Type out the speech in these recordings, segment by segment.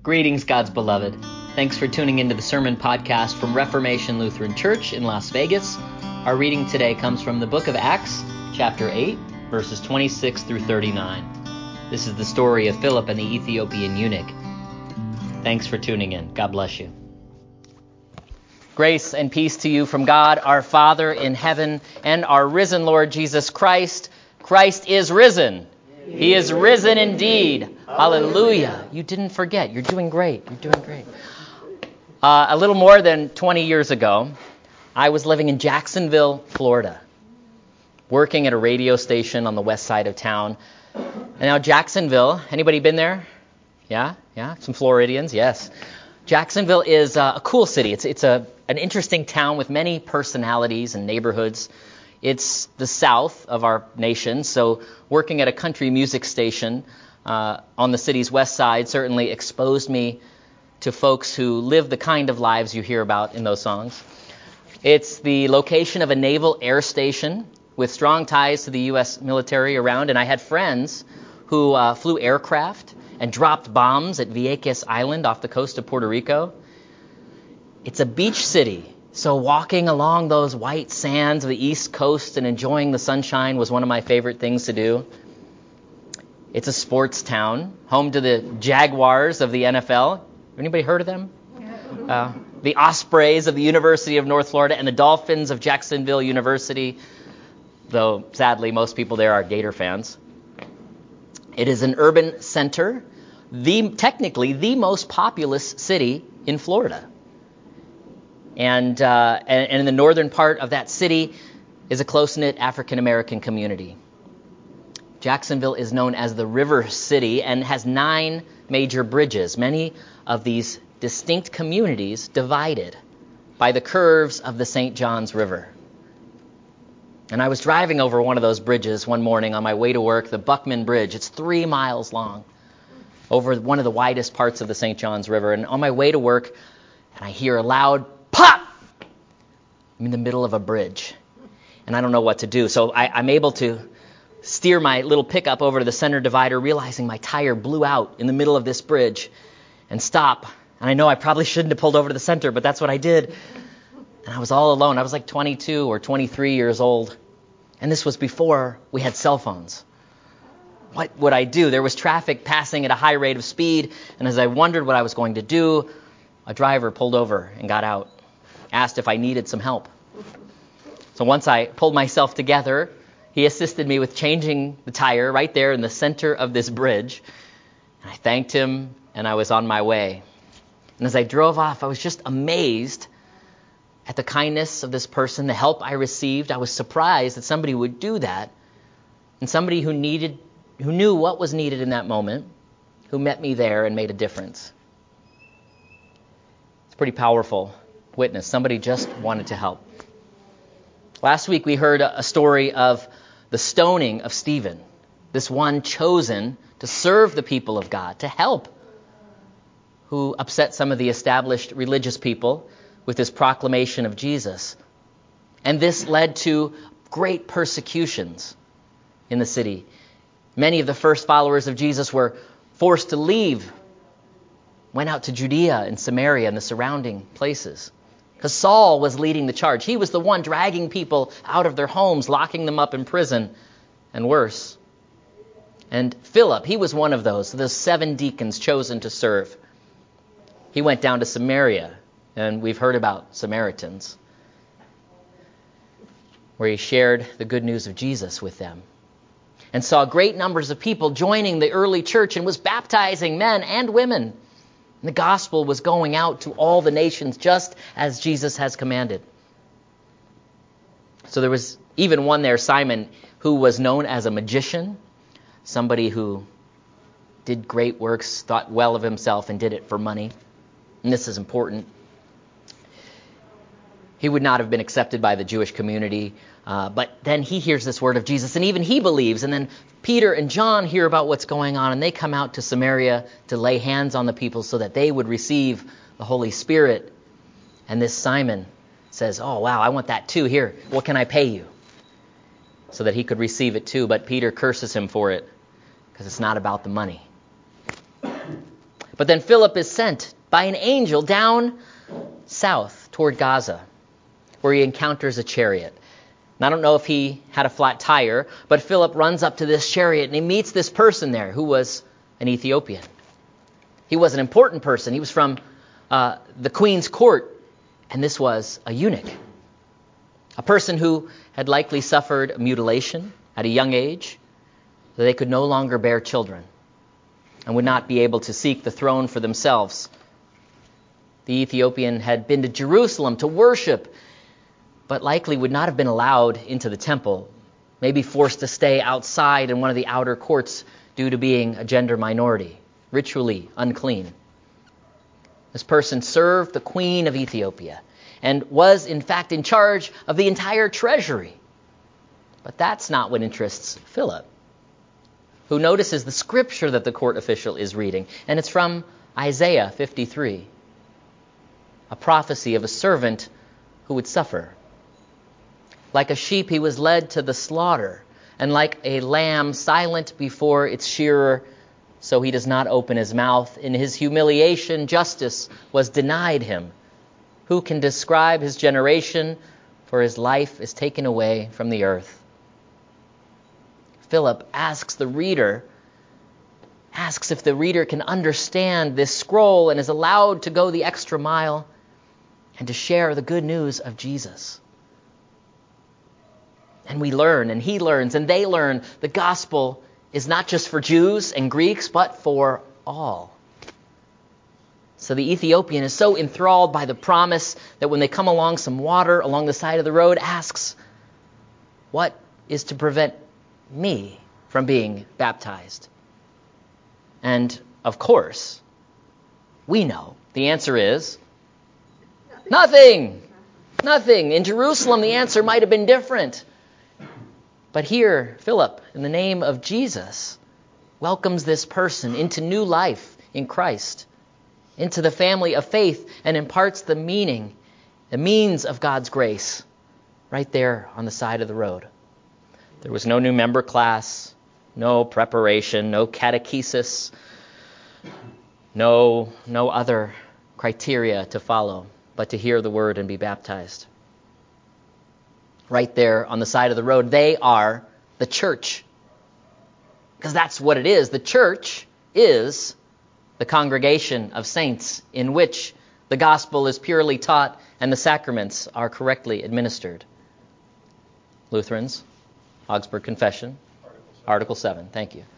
Greetings, God's beloved. Thanks for tuning into the Sermon Podcast from Reformation Lutheran Church in Las Vegas. Our reading today comes from the book of Acts, chapter 8, verses 26 through 39. This is the story of Philip and the Ethiopian eunuch. Thanks for tuning in. God bless you. Grace and peace to you from God, our Father in heaven, and our risen Lord Jesus Christ. Christ is risen. He is risen indeed. Hallelujah. You didn't forget. You're doing great. You're doing great. A little more than 20 years ago, I was living in Jacksonville, Florida, working at a radio station on the west side of town. And now Jacksonville, anybody been there? Yeah? Some Floridians? Yes. Jacksonville is a cool city. It's an interesting town with many personalities and neighborhoods. It's the south of our nation, so working at a country music station on the city's west side certainly exposed me to folks who live the kind of lives you hear about in those songs. It's the location of a naval air station with strong ties to the U.S. military around, and I had friends who flew aircraft and dropped bombs at Vieques Island off the coast of Puerto Rico. It's a beach city, so walking along those white sands of the East Coast and enjoying the sunshine was one of my favorite things to do. It's a sports town, home to the Jaguars of the NFL. Anybody heard of them? The Ospreys of the University of North Florida and the Dolphins of Jacksonville University, though sadly most people there are Gator fans. It is an urban center, technically the most populous city in Florida. And in the northern part of that city is a close-knit African-American community. Jacksonville is known as the River City and has 9 major bridges, many of these distinct communities divided by the curves of the St. Johns River. And I was driving over one of those bridges one morning on my way to work, the Buckman Bridge. It's 3 miles long, over one of the widest parts of the St. Johns River. And on my way to work, and I hear a loud pop! I'm in the middle of a bridge, and I don't know what to do. So I'm able to steer my little pickup over to the center divider, realizing my tire blew out in the middle of this bridge, and stop. And I know I probably shouldn't have pulled over to the center, but that's what I did. And I was all alone. I was like 22 or 23 years old, and this was before we had cell phones. What would I do? There was traffic passing at a high rate of speed, and as I wondered what I was going to do, a driver pulled over and got out, asked if I needed some help. So once I pulled myself together, he assisted me with changing the tire right there in the center of this bridge. And I thanked him, and I was on my way. And as I drove off, I was just amazed at the kindness of this person, the help I received. I was surprised that somebody would do that, and somebody who knew what was needed in that moment, who met me there and made a difference. It's pretty powerful witness. Somebody just wanted to help. Last week we heard a story of the stoning of Stephen, this one chosen to serve the people of God, to help, who upset some of the established religious people with his proclamation of Jesus. And this led to great persecutions in the city. Many of the first followers of Jesus were forced to leave, went out to Judea and Samaria and the surrounding places. Because Saul was leading the charge. He was the one dragging people out of their homes, locking them up in prison, and worse. And Philip, he was one of those 7 deacons chosen to serve. He went down to Samaria, and we've heard about Samaritans, where he shared the good news of Jesus with them, and saw great numbers of people joining the early church and was baptizing men and women. And the gospel was going out to all the nations just as Jesus has commanded. So there was even one there, Simon, who was known as a magician, somebody who did great works, thought well of himself, and did it for money. And this is important. He would not have been accepted by the Jewish community, but then he hears this word of Jesus, and even he believes. And then Peter and John hear about what's going on, and they come out to Samaria to lay hands on the people so that they would receive the Holy Spirit. And this Simon says, "Oh, wow, I want that too. Here, what can I pay you?" So that he could receive it too. But Peter curses him for it, because it's not about the money. But then Philip is sent by an angel down south toward Gaza, where he encounters a chariot. And I don't know if he had a flat tire, but Philip runs up to this chariot and he meets this person there who was an Ethiopian. He was an important person. He was from the queen's court, and this was a eunuch, a person who had likely suffered mutilation at a young age, that they could no longer bear children and would not be able to seek the throne for themselves. The Ethiopian had been to Jerusalem to worship, but likely would not have been allowed into the temple, maybe forced to stay outside in one of the outer courts due to being a gender minority, ritually unclean. This person served the queen of Ethiopia and was, in fact, in charge of the entire treasury. But that's not what interests Philip, who notices the scripture that the court official is reading, and it's from Isaiah 53, a prophecy of a servant who would suffer. Like a sheep he was led to the slaughter, and like a lamb silent before its shearer, so he does not open his mouth. In his humiliation, justice was denied him. Who can describe his generation? For his life is taken away from the earth. Philip asks if the reader can understand this scroll and is allowed to go the extra mile and to share the good news of Jesus. And we learn, and he learns, and they learn, the gospel is not just for Jews and Greeks, but for all. So the Ethiopian is so enthralled by the promise that when they come along some water along the side of the road, asks, what is to prevent me from being baptized? And of course, we know the answer is nothing. Nothing. In Jerusalem, the answer might have been different. But here, Philip, in the name of Jesus, welcomes this person into new life in Christ, into the family of faith, and imparts the means of God's grace right there on the side of the road. There was no new member class, no preparation, no catechesis, no other criteria to follow, but to hear the word and be baptized. Right there on the side of the road, they are the church. Because that's what it is. The church is the congregation of saints in which the gospel is purely taught and the sacraments are correctly administered. Lutherans, Augsburg Confession, Article 7. Thank you.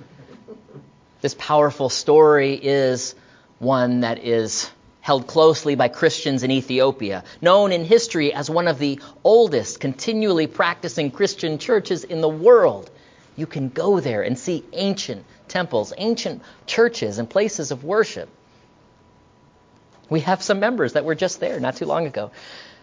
This powerful story is one that is held closely by Christians in Ethiopia, known in history as one of the oldest continually practicing Christian churches in the world. You can go there and see ancient temples, ancient churches, and places of worship. We have some members that were just there not too long ago.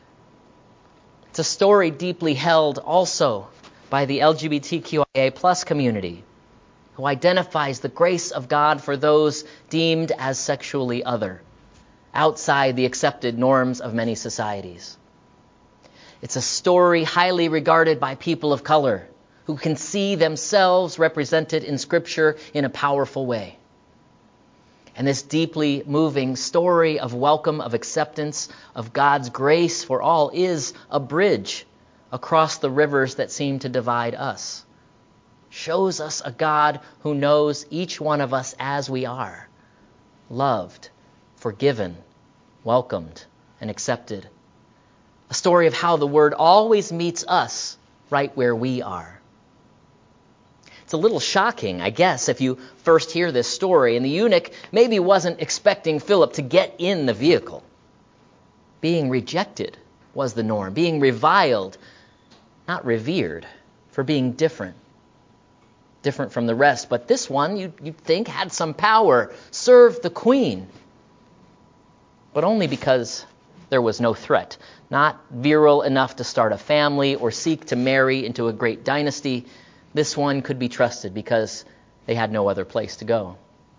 It's a story deeply held also by the LGBTQIA plus community, who identifies the grace of God for those deemed as sexually other, outside the accepted norms of many societies. It's a story highly regarded by people of color who can see themselves represented in Scripture in a powerful way. And this deeply moving story of welcome, of acceptance, of God's grace for all is a bridge across the rivers that seem to divide us. Shows us a God who knows each one of us as we are, loved, forgiven, welcomed, and accepted. A story of how the Word always meets us right where we are. It's a little shocking, I guess, if you first hear this story, and the eunuch maybe wasn't expecting Philip to get in the vehicle. Being rejected was the norm, being reviled, not revered, for being different from the rest. But this one, you'd think, had some power, served the queen, but only because there was no threat. Not virile enough to start a family or seek to marry into a great dynasty. This one could be trusted because they had no other place to go.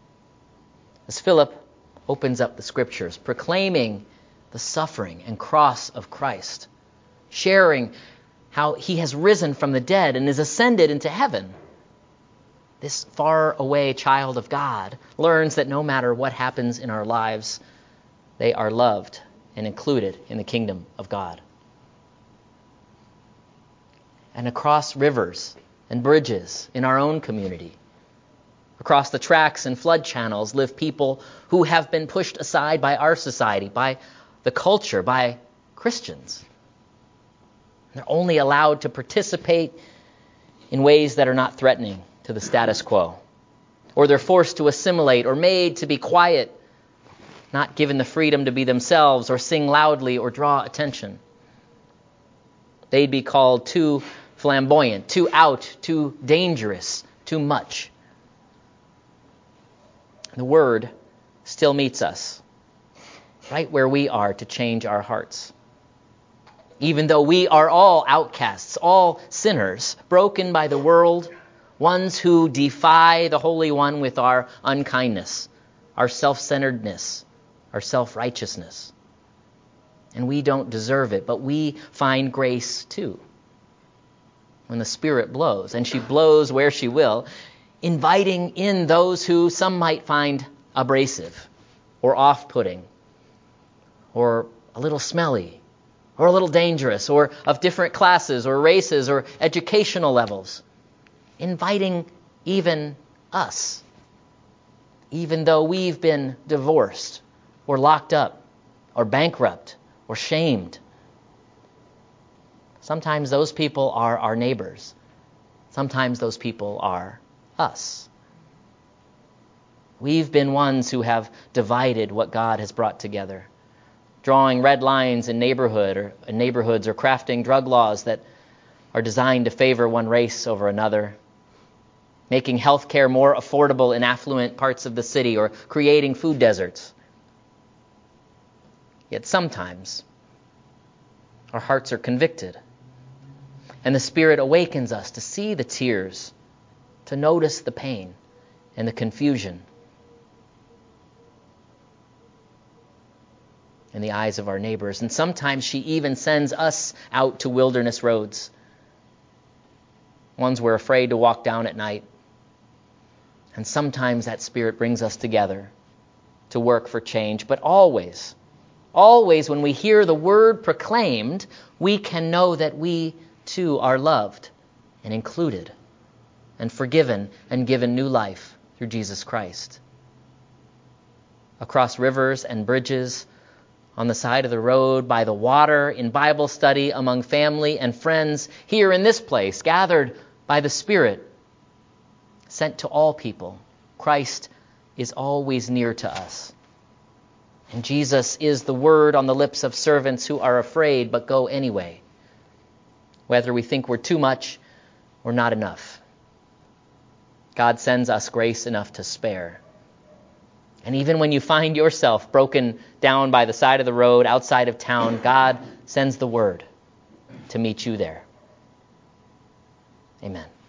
As Philip opens up the Scriptures, proclaiming the suffering and cross of Christ, sharing how he has risen from the dead and is ascended into heaven, this far away child of God learns that no matter what happens in our lives, they are loved and included in the kingdom of God. And across rivers and bridges in our own community, across the tracks and flood channels, live people who have been pushed aside by our society, by the culture, by Christians. They're only allowed to participate in ways that are not threatening to the status quo. Or they're forced to assimilate or made to be quiet, not given the freedom to be themselves or sing loudly or draw attention. They'd be called too flamboyant, too out, too dangerous, too much. The Word still meets us right where we are to change our hearts. Even though we are all outcasts, all sinners, broken by the world, ones who defy the Holy One with our unkindness, our self-centeredness, our self-righteousness. And we don't deserve it, but we find grace too. When the Spirit blows, and she blows where she will, inviting in those who some might find abrasive or off-putting or a little smelly or a little dangerous or of different classes or races or educational levels. Inviting even us, even though we've been divorced or locked up or bankrupt or shamed. Sometimes those people are our neighbors. Sometimes those people are us. We've been ones who have divided what God has brought together, drawing red lines in neighborhoods or crafting drug laws that are designed to favor one race over another, making health care more affordable in affluent parts of the city or creating food deserts. Yet sometimes our hearts are convicted, and the Spirit awakens us to see the tears, to notice the pain and the confusion in the eyes of our neighbors. And sometimes she even sends us out to wilderness roads, ones we're afraid to walk down at night. And sometimes that Spirit brings us together to work for change. But always when we hear the word proclaimed, we can know that we too are loved and included and forgiven and given new life through Jesus Christ. Across rivers and bridges, on the side of the road, by the water, in Bible study, among family and friends, here in this place, gathered by the Spirit, sent to all people, Christ is always near to us. And Jesus is the word on the lips of servants who are afraid but go anyway, whether we think we're too much or not enough. God sends us grace enough to spare. And even when you find yourself broken down by the side of the road outside of town, God sends the word to meet you there. Amen.